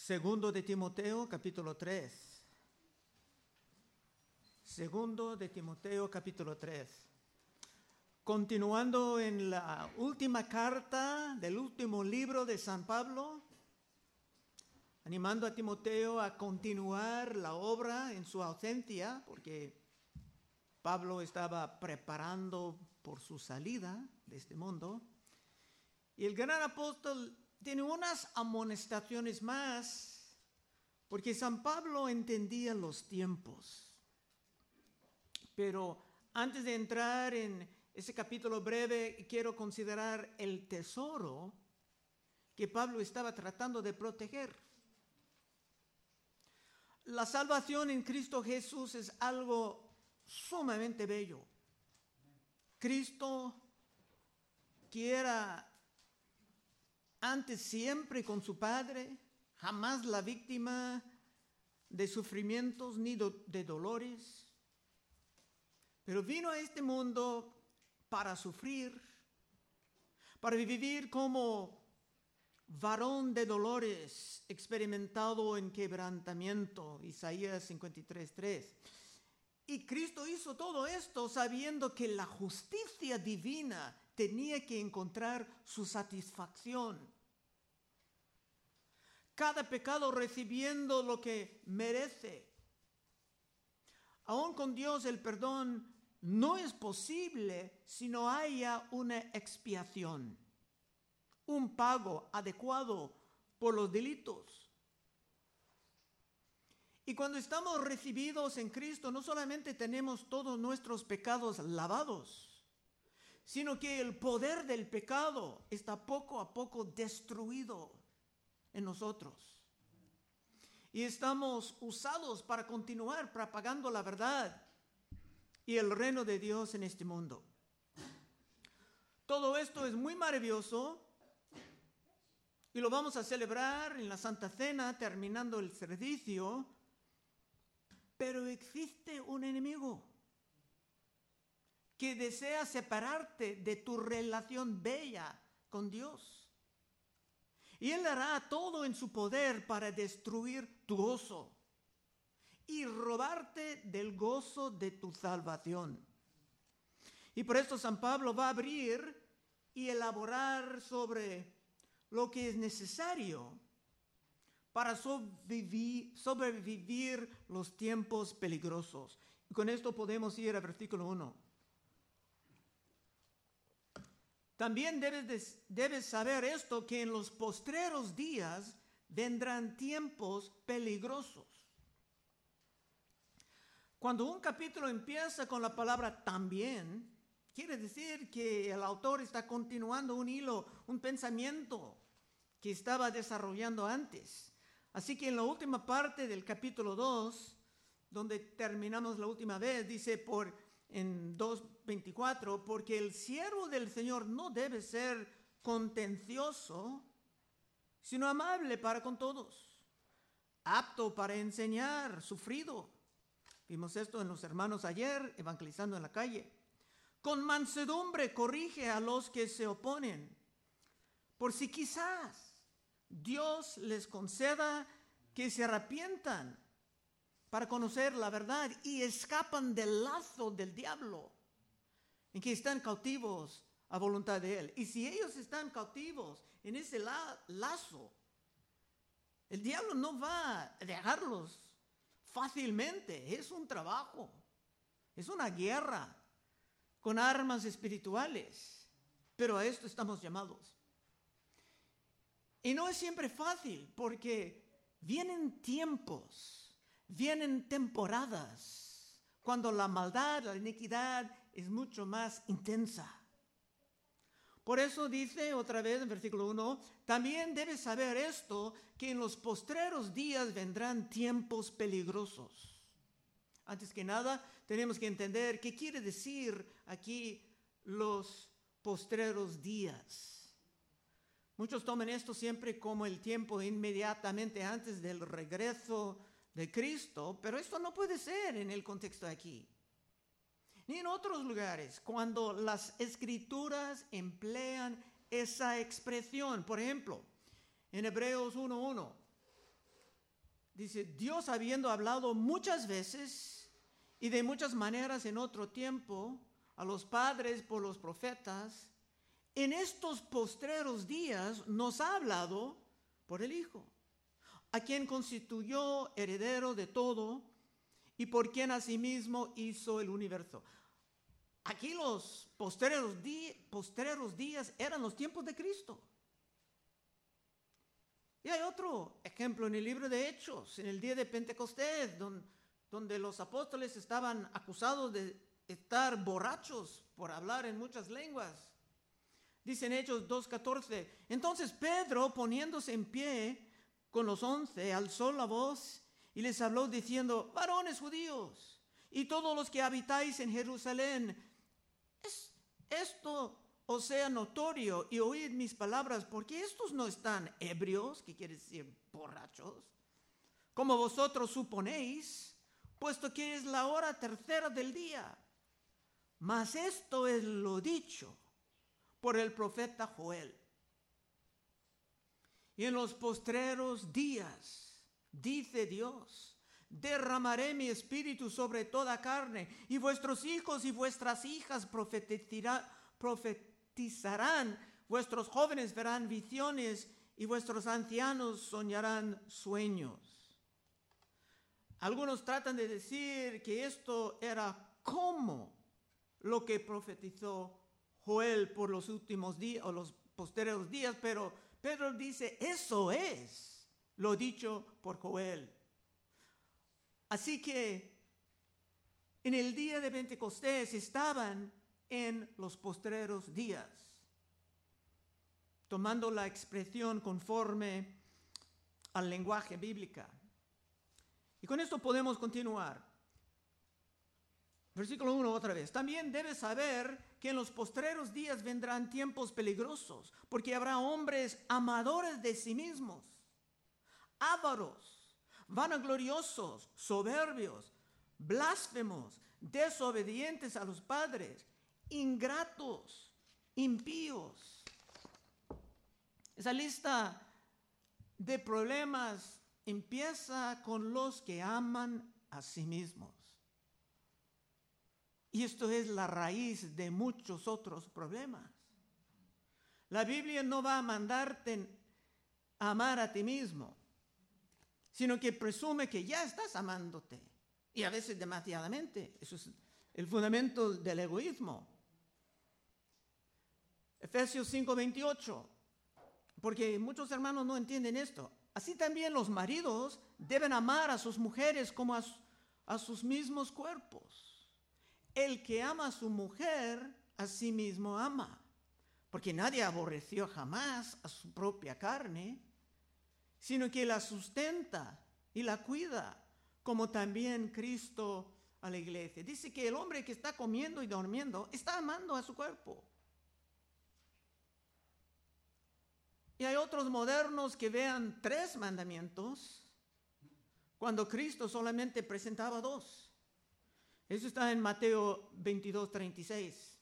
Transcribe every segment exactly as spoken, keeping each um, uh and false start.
Segundo de Timoteo, capítulo tres. Segundo de Timoteo, capítulo tres. Continuando en la última carta del último libro de San Pablo, animando a Timoteo a continuar la obra en su ausencia, porque Pablo estaba preparando por su salida de este mundo. Y el gran apóstol tiene unas amonestaciones más, porque San Pablo entendía los tiempos. Pero antes de entrar en ese capítulo breve, quiero considerar el tesoro que Pablo estaba tratando de proteger. La salvación en Cristo Jesús es algo sumamente bello. Cristo quiera antes siempre con su Padre, jamás la víctima de sufrimientos ni de dolores, pero vino a este mundo para sufrir, para vivir como varón de dolores, experimentado en quebrantamiento, Isaías cincuenta y tres, tres. Y Cristo hizo todo esto sabiendo que la justicia divina tenía que encontrar su satisfacción. Cada pecado recibiendo lo que merece. Aún con Dios el perdón no es posible si no haya una expiación, un pago adecuado por los delitos. Y cuando estamos recibidos en Cristo, no solamente tenemos todos nuestros pecados lavados, sino que el poder del pecado está poco a poco destruido en nosotros. Y estamos usados para continuar propagando la verdad y el reino de Dios en este mundo. Todo esto es muy maravilloso y lo vamos a celebrar en la Santa Cena terminando el servicio, pero existe un enemigo que desea separarte de tu relación bella con Dios. Y Él hará todo en su poder para destruir tu gozo y robarte del gozo de tu salvación. Y por esto San Pablo va a abrir y elaborar sobre lo que es necesario para sobrevivir, sobrevivir los tiempos peligrosos. Y con esto podemos ir al versículo uno. También debes, de, debes saber esto, que en los postreros días vendrán tiempos peligrosos. Cuando un capítulo empieza con la palabra también, quiere decir que el autor está continuando un hilo, un pensamiento que estaba desarrollando antes. Así que en la última parte del capítulo dos, donde terminamos la última vez, dice por... en dos veinticuatro, porque el siervo del Señor no debe ser contencioso, sino amable para con todos, apto para enseñar, sufrido. Vimos esto en los hermanos ayer, evangelizando en la calle. Con mansedumbre corrige a los que se oponen, por si quizás Dios les conceda que se arrepientan para conocer la verdad y escapan del lazo del diablo, en que están cautivos a voluntad de él. Y si ellos están cautivos en ese la- lazo, el diablo no va a dejarlos fácilmente. Es un trabajo, es una guerra con armas espirituales, pero a esto estamos llamados. Y no es siempre fácil, porque vienen tiempos, vienen temporadas cuando la maldad, la iniquidad es mucho más intensa. Por eso dice otra vez en versículo uno, también debes saber esto, que en los postreros días vendrán tiempos peligrosos. Antes que nada, tenemos que entender qué quiere decir aquí los postreros días. Muchos toman esto siempre como el tiempo inmediatamente antes del regreso de Cristo, pero esto no puede ser en el contexto de aquí, ni en otros lugares, cuando las escrituras emplean esa expresión. Por ejemplo, en Hebreos uno uno, dice, Dios habiendo hablado muchas veces y de muchas maneras en otro tiempo a los padres por los profetas, en estos postreros días nos ha hablado por el Hijo, a quien constituyó heredero de todo y por quien asimismo hizo el universo. Aquí los postreros, di- postreros días eran los tiempos de Cristo. Y hay otro ejemplo en el libro de Hechos, en el día de Pentecostés, donde, donde los apóstoles estaban acusados de estar borrachos por hablar en muchas lenguas. Dice en Hechos dos catorce, entonces Pedro, poniéndose en pie con los once, alzó la voz y les habló diciendo, varones judíos y todos los que habitáis en Jerusalén, es esto os sea notorio y oíd mis palabras, porque estos no están ebrios, que quiere decir borrachos, como vosotros suponéis, puesto que es la hora tercera del día. Mas esto es lo dicho por el profeta Joel. Y en los postreros días, dice Dios, derramaré mi espíritu sobre toda carne, y vuestros hijos y vuestras hijas profetizarán, profetizarán, vuestros jóvenes verán visiones, y vuestros ancianos soñarán sueños. Algunos tratan de decir que esto era como lo que profetizó Joel por los últimos días o los posteriores días, pero Pedro dice, eso es lo dicho por Joel. Así que en el día de Pentecostés estaban en los postreros días, tomando la expresión conforme al lenguaje bíblico. Y con esto podemos continuar. Versículo uno otra vez. También debes saber que en los postreros días vendrán tiempos peligrosos, porque habrá hombres amadores de sí mismos, ávaros, vanagloriosos, soberbios, blasfemos, desobedientes a los padres, ingratos, impíos. Esa lista de problemas empieza con los que aman a sí mismos. Y esto es la raíz de muchos otros problemas. La Biblia no va a mandarte a amar a ti mismo, sino que presume que ya estás amándote, y a veces demasiadamente. Eso es el fundamento del egoísmo. Efesios cinco veintiocho, porque muchos hermanos no entienden esto. Así también los maridos deben amar a sus mujeres como a, a sus mismos cuerpos. El que ama a su mujer, a sí mismo ama, porque nadie aborreció jamás a su propia carne, sino que la sustenta y la cuida, como también Cristo a la iglesia. Dice que el hombre que está comiendo y durmiendo está amando a su cuerpo. Y hay otros modernos que vean tres mandamientos, cuando Cristo solamente presentaba dos. Eso está en Mateo veintidós treinta y seis.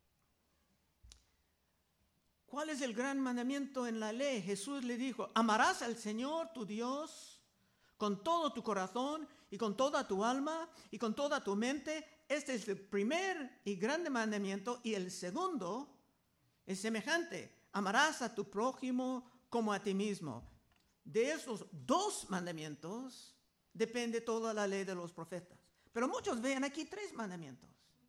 ¿Cuál es el gran mandamiento en la ley? Jesús le dijo, amarás al Señor tu Dios con todo tu corazón y con toda tu alma y con toda tu mente. Este es el primer y grande mandamiento, y el segundo es semejante. Amarás a tu prójimo como a ti mismo. De esos dos mandamientos depende toda la ley de los profetas. Pero muchos ven aquí tres mandamientos.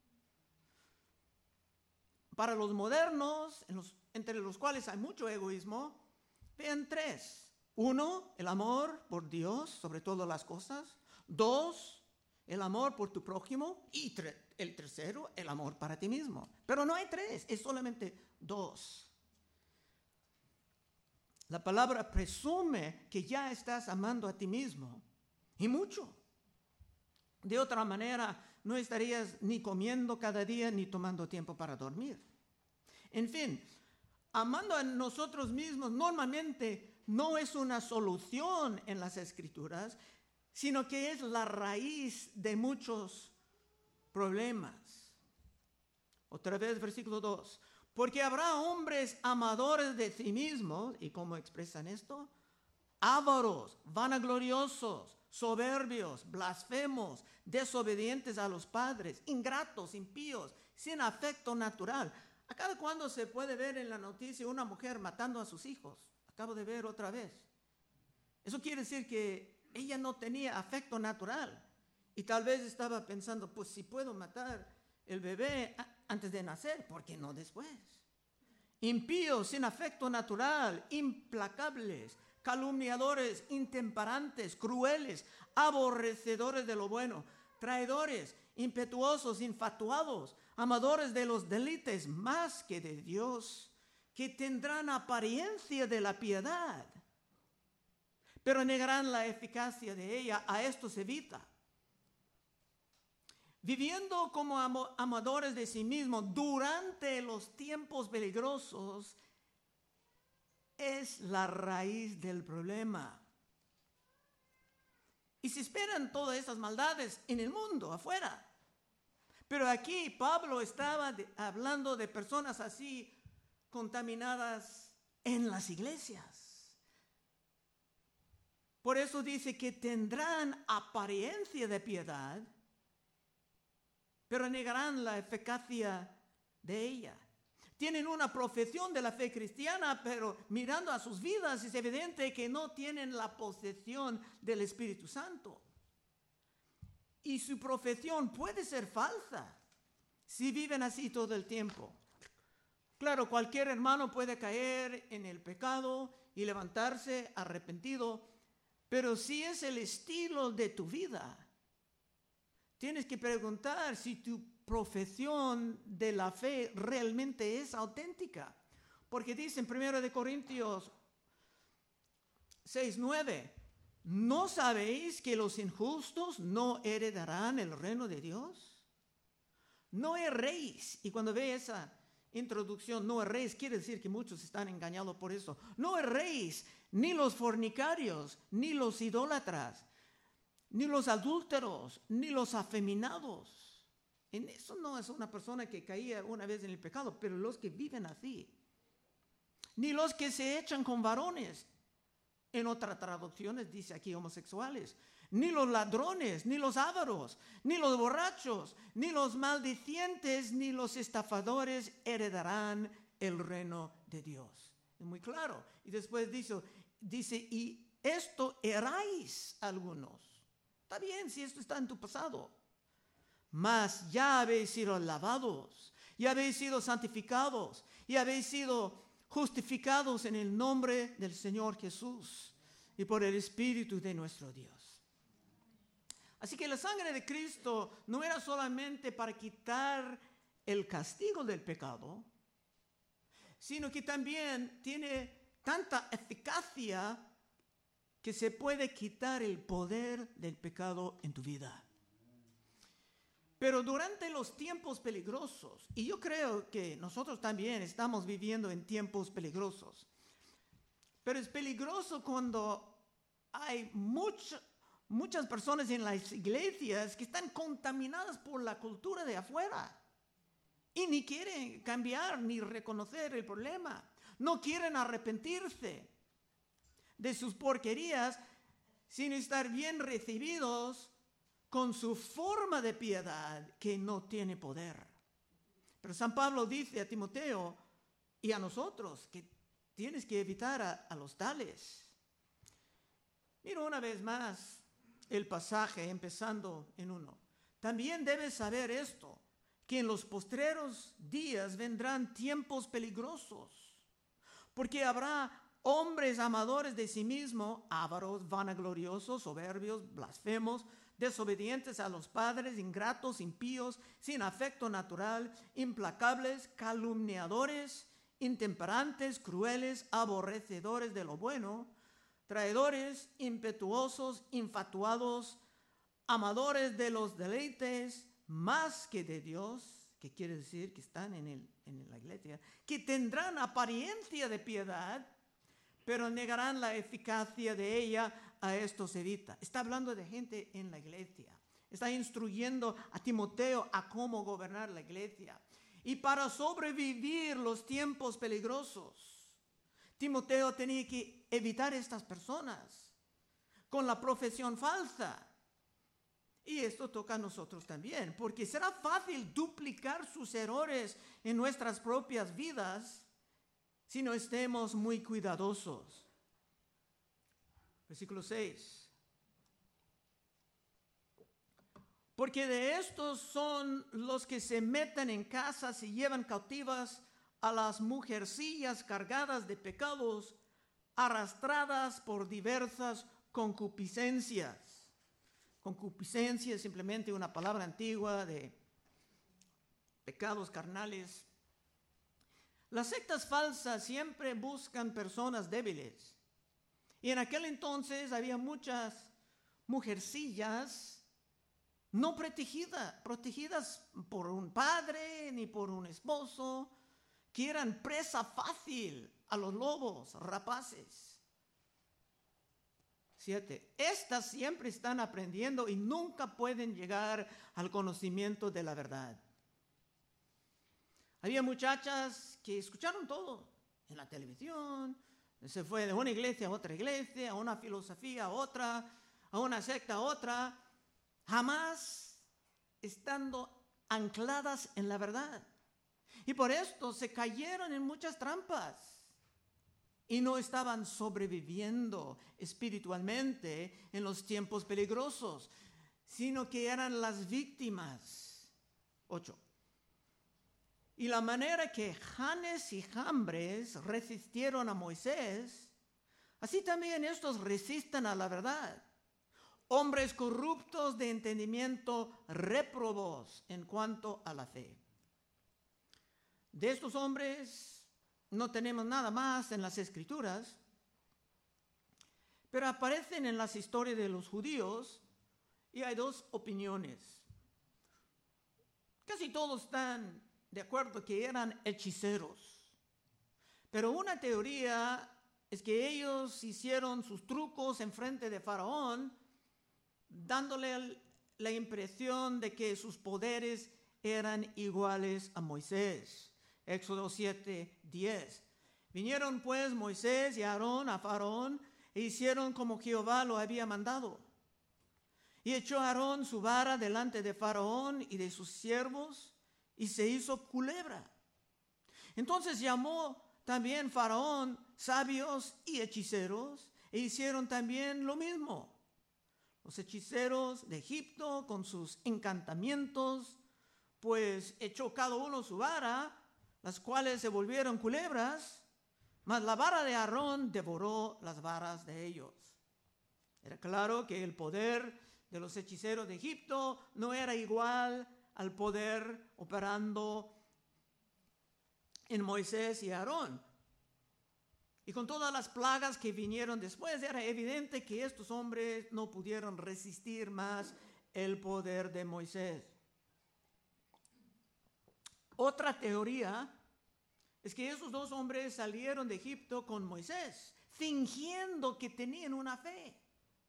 Para los modernos, en los, entre los cuales hay mucho egoísmo, vean tres. Uno, el amor por Dios sobre todas las cosas. Dos, el amor por tu prójimo. Y tre- el tercero, el amor para ti mismo. Pero no hay tres, es solamente dos. La palabra presume que ya estás amando a ti mismo, y mucho. De otra manera, no estarías ni comiendo cada día ni tomando tiempo para dormir. En fin, amando a nosotros mismos normalmente no es una solución en las Escrituras, sino que es la raíz de muchos problemas. Otra vez, versículo dos. Porque habrá hombres amadores de sí mismos, ¿y cómo expresan esto? ávaros, vanagloriosos, soberbios, blasfemos, desobedientes a los padres, ingratos, impíos, sin afecto natural. ¿A cada cuándo se puede ver en la noticia una mujer matando a sus hijos? Acabo de ver otra vez. Eso quiere decir que ella no tenía afecto natural. Y tal vez estaba pensando, pues si puedo matar el bebé antes de nacer, ¿por qué no después? Impíos, sin afecto natural, implacables, calumniadores, intemperantes, crueles, aborrecedores de lo bueno, traidores, impetuosos, infatuados, amadores de los deleites más que de Dios, que tendrán apariencia de la piedad, pero negarán la eficacia de ella. A esto se evita. Viviendo como am- amadores de sí mismos durante los tiempos peligrosos es la raíz del problema. Y se esperan todas estas maldades en el mundo, afuera. Pero aquí Pablo estaba de, hablando de personas así contaminadas en las iglesias. Por eso dice que tendrán apariencia de piedad, pero negarán la eficacia de ella. Tienen una profesión de la fe cristiana, pero mirando a sus vidas es evidente que no tienen la posesión del Espíritu Santo. Y su profesión puede ser falsa si viven así todo el tiempo. Claro, cualquier hermano puede caer en el pecado y levantarse arrepentido, pero si es el estilo de tu vida, tienes que preguntar si tu profesión de la fe realmente es auténtica. Porque dice en primero de Corintios seis, nueve, ¿no sabéis que los injustos no heredarán el reino de Dios? No erréis. Y cuando ve esa introducción, no erréis, quiere decir que muchos están engañados por eso. No erréis, ni los fornicarios, ni los idólatras, ni los adúlteros, ni los afeminados. En eso no es una persona que caía una vez en el pecado, pero los que viven así. Ni los que se echan con varones. En otras traducciones dice aquí homosexuales. Ni los ladrones, ni los ávaros, ni los borrachos, ni los maldicientes, ni los estafadores heredarán el reino de Dios. Es muy claro. Y después dice, dice y esto erais algunos. Está bien si esto está en tu pasado. Mas ya habéis sido lavados, ya habéis sido santificados, y habéis sido justificados en el nombre del Señor Jesús y por el Espíritu de nuestro Dios. Así que la sangre de Cristo no era solamente para quitar el castigo del pecado, sino que también tiene tanta eficacia que se puede quitar el poder del pecado en tu vida. Pero durante los tiempos peligrosos, y yo creo que nosotros también estamos viviendo en tiempos peligrosos, pero es peligroso cuando hay mucho, muchas personas en las iglesias que están contaminadas por la cultura de afuera y ni quieren cambiar ni reconocer el problema, no quieren arrepentirse de sus porquerías sin estar bien recibidos con su forma de piedad que no tiene poder. Pero San Pablo dice a Timoteo y a nosotros que tienes que evitar a, a los tales. Mira una vez más el pasaje empezando en uno. También debes saber esto, que en los postreros días vendrán tiempos peligrosos, porque habrá hombres amadores de sí mismos, ávaros, vanagloriosos, soberbios, blasfemos, desobedientes a los padres, ingratos, impíos, sin afecto natural, implacables, calumniadores, intemperantes, crueles, aborrecedores de lo bueno, traidores, impetuosos, infatuados, amadores de los deleites más que de Dios, que quiere decir que están en, el, en la iglesia, que tendrán apariencia de piedad, pero negarán la eficacia de ella. A esto se evita. Está hablando de gente en la iglesia. Está instruyendo a Timoteo a cómo gobernar la iglesia. Y para sobrevivir los tiempos peligrosos, Timoteo tenía que evitar estas personas con la profesión falsa. Y esto toca a nosotros también, porque será fácil duplicar sus errores en nuestras propias vidas si no estemos muy cuidadosos. Versículo seis. Porque de estos son los que se meten en casas y llevan cautivas a las mujercillas cargadas de pecados, arrastradas por diversas concupiscencias. Concupiscencia es simplemente una palabra antigua de pecados carnales. Las sectas falsas siempre buscan personas débiles. Y en aquel entonces había muchas mujercillas no protegidas, protegidas por un padre ni por un esposo, que eran presa fácil a los lobos rapaces. Siete. Estas siempre están aprendiendo y nunca pueden llegar al conocimiento de la verdad. Había muchachas que escucharon todo en la televisión, se fue de una iglesia a otra iglesia, a una filosofía a otra, a una secta a otra, jamás estando ancladas en la verdad. Y por esto se cayeron en muchas trampas y no estaban sobreviviendo espiritualmente en los tiempos peligrosos, sino que eran las víctimas. Ocho. Y la manera que Janes y Jambres resistieron a Moisés, así también estos resisten a la verdad. Hombres corruptos de entendimiento, réprobos en cuanto a la fe. De estos hombres no tenemos nada más en las Escrituras, pero aparecen en las historias de los judíos y hay dos opiniones. Casi todos están de acuerdo que eran hechiceros, pero una teoría es que ellos hicieron sus trucos en frente de Faraón, dándole la impresión de que sus poderes eran iguales a Moisés. Éxodo siete, diez. Vinieron pues Moisés y Aarón a Faraón e hicieron como Jehová lo había mandado. Y echó Aarón su vara delante de Faraón y de sus siervos y se hizo culebra. Entonces llamó también Faraón sabios y hechiceros e hicieron también lo mismo. Los hechiceros de Egipto con sus encantamientos, pues echó cada uno su vara, las cuales se volvieron culebras, mas la vara de Aarón devoró las varas de ellos. Era claro que el poder de los hechiceros de Egipto no era igual al poder operando en Moisés y Aarón. Y con todas las plagas que vinieron después, era evidente que estos hombres no pudieron resistir más el poder de Moisés. Otra teoría es que esos dos hombres salieron de Egipto con Moisés, fingiendo que tenían una fe,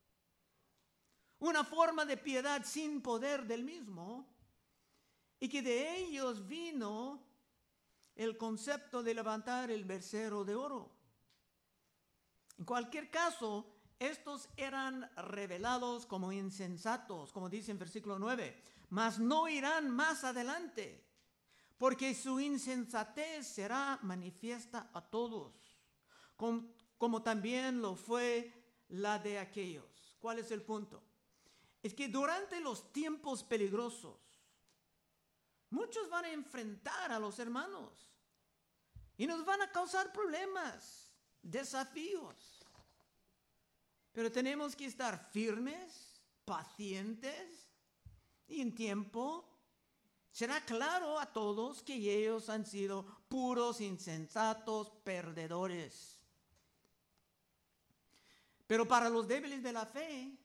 una forma de piedad sin poder del mismo, y que de ellos vino el concepto de levantar el becerro de oro. En cualquier caso, estos eran revelados como insensatos, como dice en versículo nueve, mas no irán más adelante, porque su insensatez será manifiesta a todos, como, como también lo fue la de aquellos. ¿Cuál es el punto? Es que durante los tiempos peligrosos, muchos van a enfrentar a los hermanos y nos van a causar problemas, desafíos. Pero tenemos que estar firmes, pacientes, y en tiempo será claro a todos que ellos han sido puros, insensatos, perdedores. Pero para los débiles de la fe,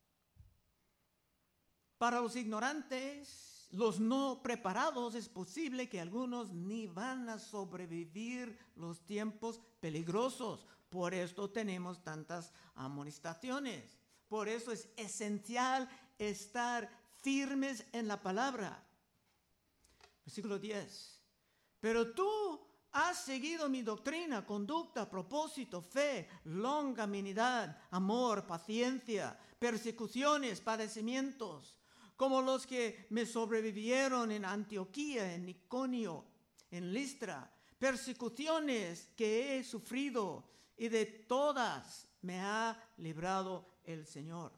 para los ignorantes, los no preparados, es posible que algunos ni van a sobrevivir los tiempos peligrosos. Por esto tenemos tantas amonestaciones. Por eso es esencial estar firmes en la palabra. Versículo diez. Pero tú has seguido mi doctrina, conducta, propósito, fe, longanimidad, amor, paciencia, persecuciones, padecimientos, como los que me sobrevivieron en Antioquía, en Iconio, en Listra, persecuciones que he sufrido, y de todas me ha librado el Señor.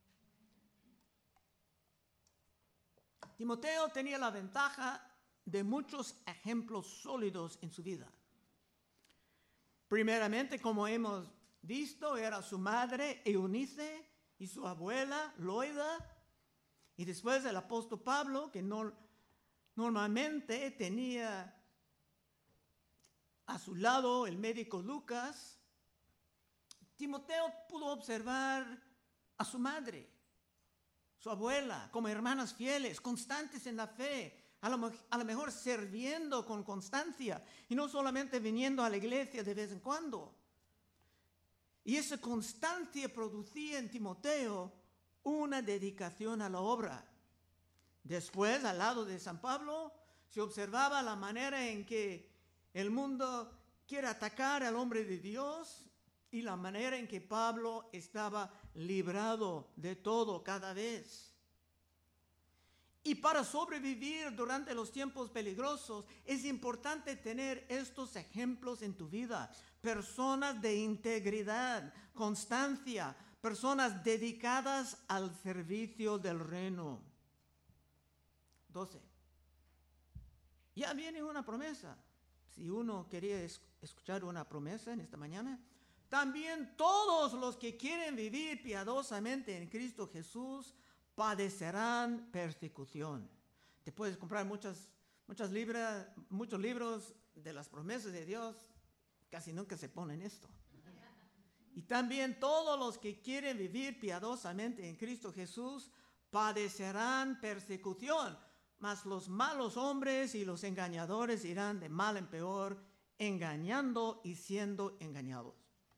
Timoteo tenía la ventaja de muchos ejemplos sólidos en su vida. Primeramente, como hemos visto, era su madre Eunice y su abuela Loida, y después el apóstol Pablo, que no, normalmente tenía a su lado el médico Lucas. Timoteo pudo observar a su madre, su abuela, como hermanas fieles, constantes en la fe, a lo, a lo mejor sirviendo con constancia y no solamente viniendo a la iglesia de vez en cuando. Y esa constancia producía en Timoteo una dedicación a la obra. Después, al lado de San Pablo, se observaba la manera en que el mundo quiere atacar al hombre de Dios y la manera en que Pablo estaba librado de todo cada vez. Y para sobrevivir durante los tiempos peligrosos es importante tener estos ejemplos en tu vida. Personas de integridad, constancia, personas dedicadas al servicio del reino. doce. Ya viene una promesa. Si uno quería escuchar una promesa en esta mañana, también todos los que quieren vivir piadosamente en Cristo Jesús padecerán persecución. Te puedes comprar muchas, muchas libras, muchos libros de las promesas de Dios, casi nunca se ponen esto. Y también todos los que quieren vivir piadosamente en Cristo Jesús padecerán persecución, mas los malos hombres y los engañadores irán de mal en peor, engañando y siendo engañados.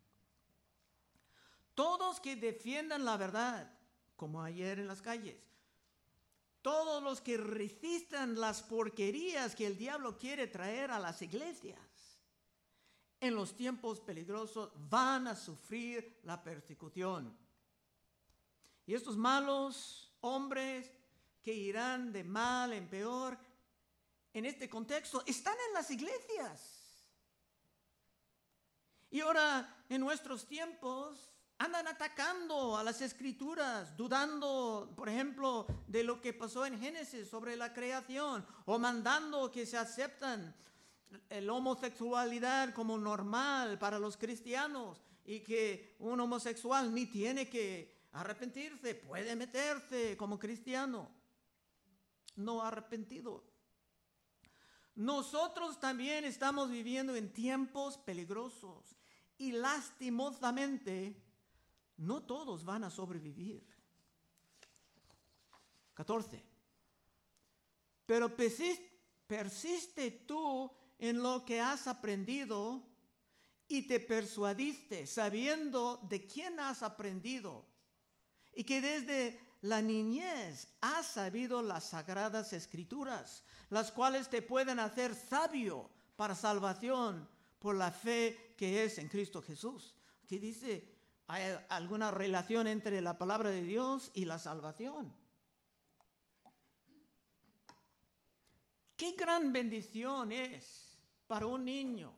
Todos que defiendan la verdad, como ayer en las calles, todos los que resistan las porquerías que el diablo quiere traer a las iglesias, en los tiempos peligrosos van a sufrir la persecución. Y estos malos hombres que irán de mal en peor, en este contexto, están en las iglesias. Y ahora, en nuestros tiempos, andan atacando a las escrituras, dudando, por ejemplo, de lo que pasó en Génesis sobre la creación, o mandando que se aceptan la homosexualidad como normal para los cristianos y que un homosexual ni tiene que arrepentirse, puede meterse como cristiano, no arrepentido. Nosotros también estamos viviendo en tiempos peligrosos y lastimosamente no todos van a sobrevivir. catorce. Pero persiste, persiste tú en lo que has aprendido y te persuadiste, sabiendo de quién has aprendido y que desde la niñez has sabido las sagradas escrituras, las cuales te pueden hacer sabio para salvación por la fe que es en Cristo Jesús. Aquí dice, ¿hay alguna relación entre la palabra de Dios y la salvación? Qué gran bendición es para un niño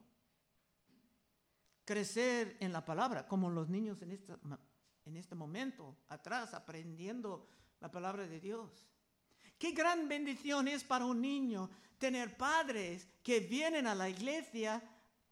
crecer en la palabra, como los niños en, esta, en este momento, atrás, aprendiendo la palabra de Dios. Qué gran bendición es para un niño tener padres que vienen a la iglesia,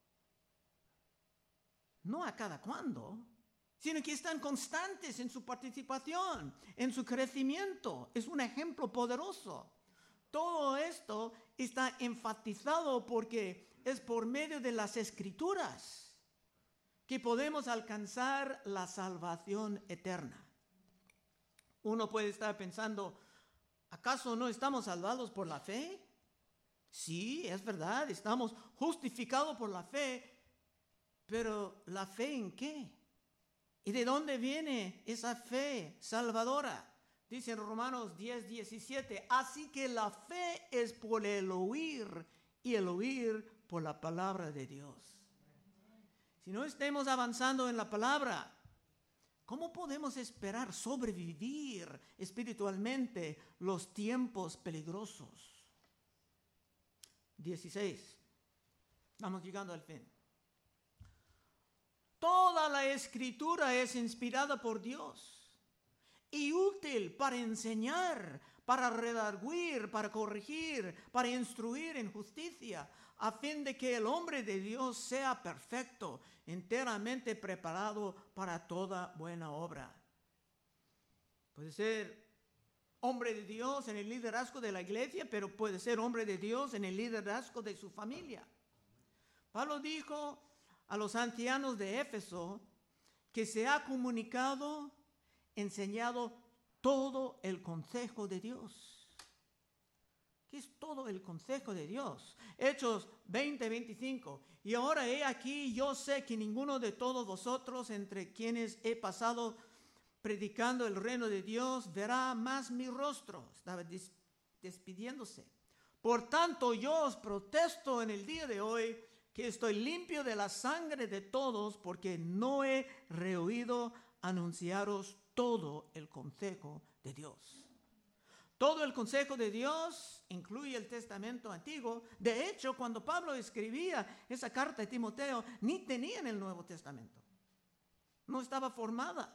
no a cada cuando, sino que están constantes en su participación, en su crecimiento. Es un ejemplo poderoso. Todo esto está enfatizado porque es por medio de las escrituras que podemos alcanzar la salvación eterna. Uno puede estar pensando, ¿acaso no estamos salvados por la fe? Sí, es verdad, estamos justificados por la fe, pero ¿la fe en qué? ¿Y de dónde viene esa fe salvadora? Dice en Romanos diez, diecisiete, así que la fe es por el oír y el oír por la palabra de Dios. Si no estemos avanzando en la palabra, ¿cómo podemos esperar sobrevivir espiritualmente los tiempos peligrosos? dieciséis. Estamos llegando al fin. Toda la escritura es inspirada por Dios y útil para enseñar, para redarguir, para corregir, para instruir en justicia, a fin de que el hombre de Dios sea perfecto, enteramente preparado para toda buena obra. Puede ser hombre de Dios en el liderazgo de la iglesia, pero puede ser hombre de Dios en el liderazgo de su familia. Pablo dijo a los ancianos de Éfeso que se ha comunicado, enseñado todo el consejo de Dios. ¿Qué es todo el consejo de Dios? Hechos veinte, veinticinco. Y ahora he aquí, yo sé que ninguno de todos vosotros, entre quienes he pasado predicando el reino de Dios, verá más mi rostro. Estaba des- despidiéndose. Por tanto, yo os protesto en el día de hoy que estoy limpio de la sangre de todos, porque no he rehuido anunciaros todo el consejo de Dios. Todo el consejo de Dios incluye el Testamento Antiguo. De hecho, cuando Pablo escribía esa carta a Timoteo, ni tenían el Nuevo Testamento. No estaba formada.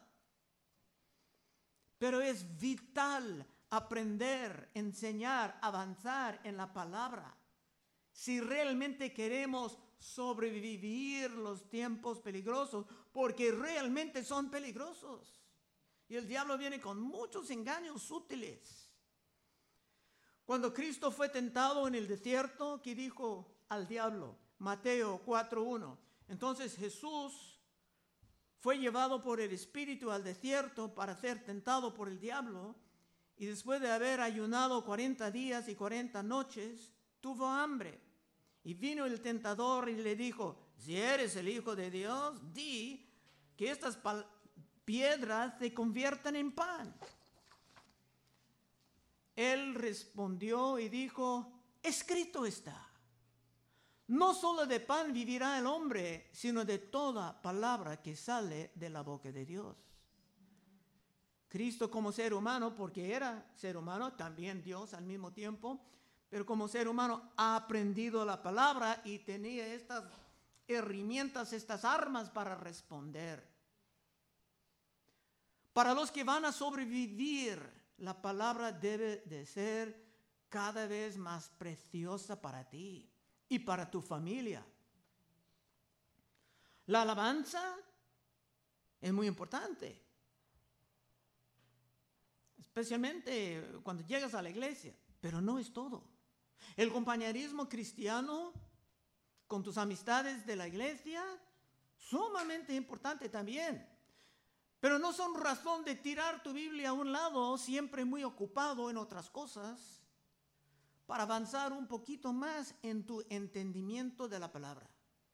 Pero es vital aprender, enseñar, avanzar en la palabra. Si realmente queremos sobrevivir los tiempos peligrosos, porque realmente son peligrosos. Y el diablo viene con muchos engaños útiles. Cuando Cristo fue tentado en el desierto, ¿qué dijo al diablo? Mateo cuatro uno. Entonces Jesús fue llevado por el Espíritu al desierto para ser tentado por el diablo, y después de haber ayunado cuarenta días y cuarenta noches, tuvo hambre. Y vino el tentador y le dijo: si eres el Hijo de Dios, di que estas pal- piedras se conviertan en pan. Él respondió y dijo: escrito está, no solo de pan vivirá el hombre, sino de toda palabra que sale de la boca de Dios. Cristo como ser humano, porque era ser humano, también Dios al mismo tiempo, pero como ser humano ha aprendido la palabra y tenía estas herramientas, estas armas para responder. Para los que van a sobrevivir, la palabra debe de ser cada vez más preciosa para ti y para tu familia. La alabanza es muy importante, especialmente cuando llegas a la iglesia, pero no es todo. El compañerismo cristiano con tus amistades de la iglesia, sumamente importante también. Pero no son razón de tirar tu Biblia a un lado, siempre muy ocupado en otras cosas, para avanzar un poquito más en tu entendimiento de la palabra.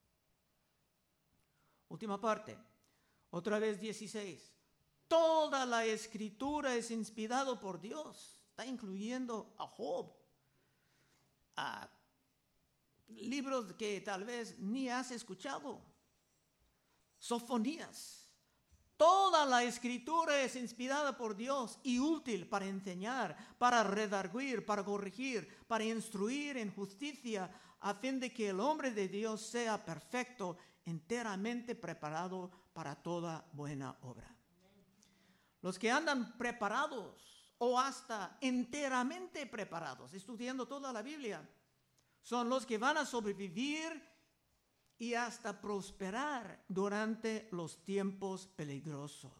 Última parte, otra vez dieciséis. Toda la escritura es inspirada por Dios. Está incluyendo a Job, a libros que tal vez ni has escuchado, Sofonías. Toda la escritura es inspirada por Dios y útil para enseñar, para redarguir, para corregir, para instruir en justicia, a fin de que el hombre de Dios sea perfecto, enteramente preparado para toda buena obra. Los que andan preparados o hasta enteramente preparados, estudiando toda la Biblia, son los que van a sobrevivir y hasta prosperar durante los tiempos peligrosos.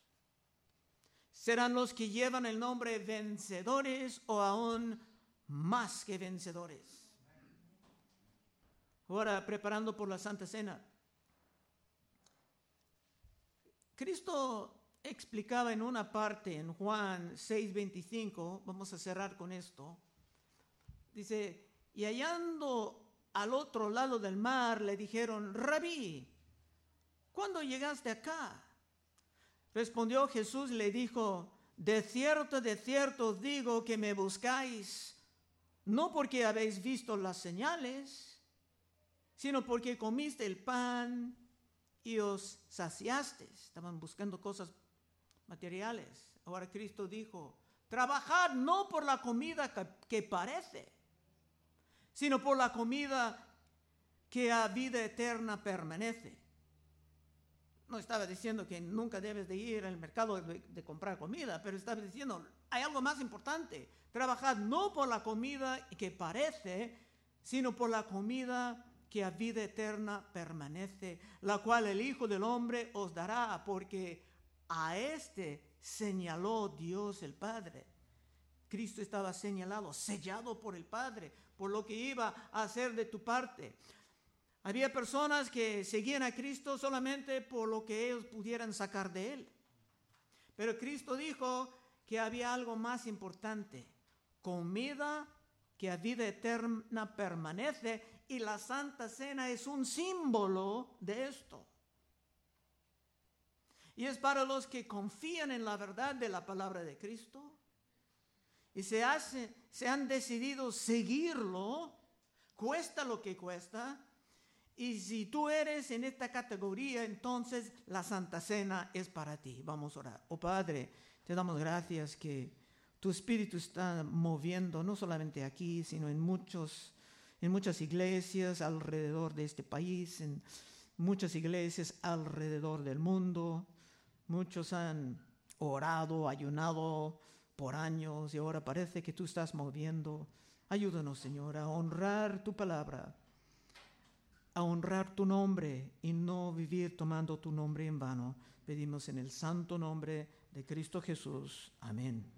Serán los que llevan el nombre vencedores o aún más que vencedores. Ahora, preparando por la Santa Cena, Cristo explicaba en una parte en Juan seis veinticinco, vamos a cerrar con esto, dice: y hallando al otro lado del mar, le dijeron: Rabí, ¿cuándo llegaste acá? Respondió Jesús y le dijo: de cierto, de cierto os digo que me buscáis, no porque habéis visto las señales, sino porque comiste el pan y os saciaste. Estaban buscando cosas materiales. Ahora Cristo dijo, trabajad no por la comida que, que parece, sino por la comida que a vida eterna permanece. No estaba diciendo que nunca debes de ir al mercado de, de comprar comida, pero estaba diciendo, hay algo más importante. Trabajad no por la comida que parece, sino por la comida que a vida eterna permanece, la cual el Hijo del Hombre os dará, porque a este señaló Dios el Padre. Cristo estaba señalado, sellado por el Padre, por lo que iba a hacer de tu parte. Había personas que seguían a Cristo solamente por lo que ellos pudieran sacar de Él. Pero Cristo dijo que había algo más importante, comida que a vida eterna permanece, y la Santa Cena es un símbolo de esto. Y es para los que confían en la verdad de la palabra de Cristo y se, hace, se han decidido seguirlo, cuesta lo que cuesta. Y si tú eres en esta categoría, entonces la Santa Cena es para ti. Vamos a orar. Oh Padre, te damos gracias que tu Espíritu está moviendo no solamente aquí, sino en, muchos, en muchas iglesias alrededor de este país, en muchas iglesias alrededor del mundo. Muchos han orado, ayunado por años y ahora parece que tú estás moviendo. Ayúdanos, Señor, a honrar tu palabra, a honrar tu nombre y no vivir tomando tu nombre en vano. Pedimos en el santo nombre de Cristo Jesús. Amén.